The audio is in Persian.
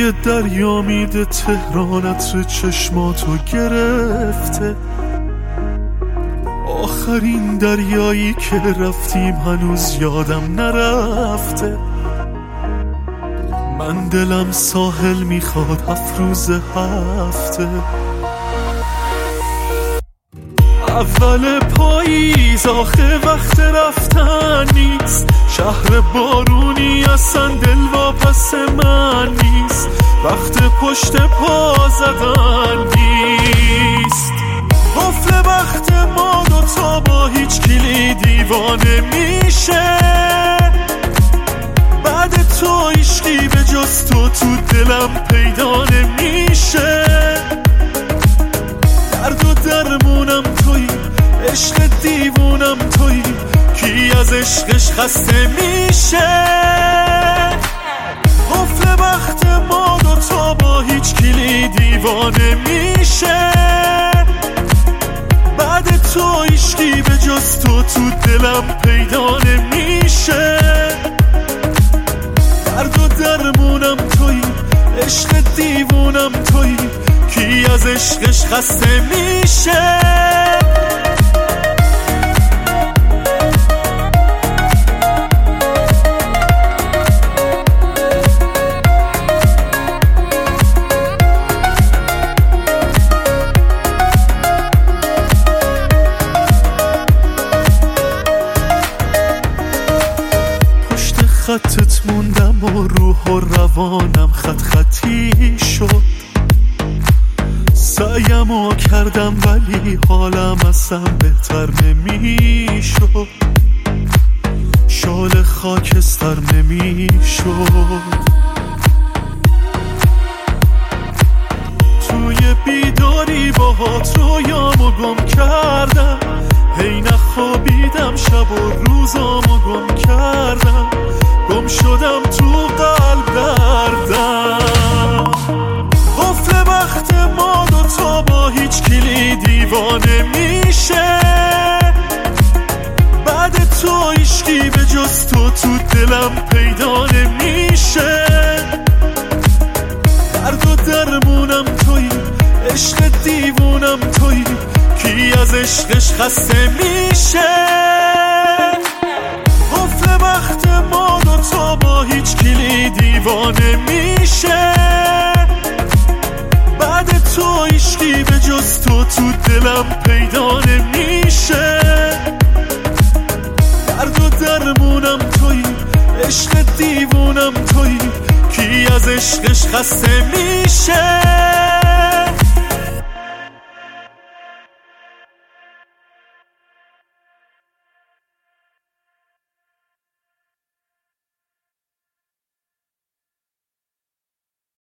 یه دریا میده تهرانت رو چشماتو گرفته. آخرین دریایی که رفتیم هنوز یادم نرفته. من دلم ساحل میخواد 7 روز هفته. اول پاییز آخه وقت رفتن نیست. شهر بارونی اصلا دل واپس من نیست. وقت پشت پا زدن نیست. قفل وقت ما دوتا با هیچ کلی دیوانه میشه. بعد تو عشقی به جز تو دلم پیدا نمیشه. درد و درمونم تویی، عشق دیوونم تویی، کی از عشقش خسته میشه. قفل وقت ما دوتا با هیچ کلی دیوانه میشه. بعد تو عشقی به جز تو دلم پیدا نمیشه. درد و درمونم تویی، عشق دیوونم تویی، کی از عشقش خسته میشه. خطت موندم و روح و روانم خط خطی شد. سعیمو کردم ولی حالم اصلا بهتر نمیشد. شال خاکستر نمیشد. توی بیداری باهات رویامو گم کردم. هی نخوابیدم شب و روزامو گم کردم. گم شدم تو قلب دردم. قفل وقت ما دوتا با هیچ کلی دیوانه میشه. بعد تو عشقی به جز تو دلم پیدا نمیشه. درد و درمونم تویی، عشق دیوونم تویی، کی از عشقش خسته میشه. قفل وقت ما دوتا با هیچ کلی دیوانه میشه. بعد تو عشقی به جز تو دلم پیدا نمیشه. درد و درمونم تویی، عشق دیوونم تویی، کی از عشقش خسته میشه.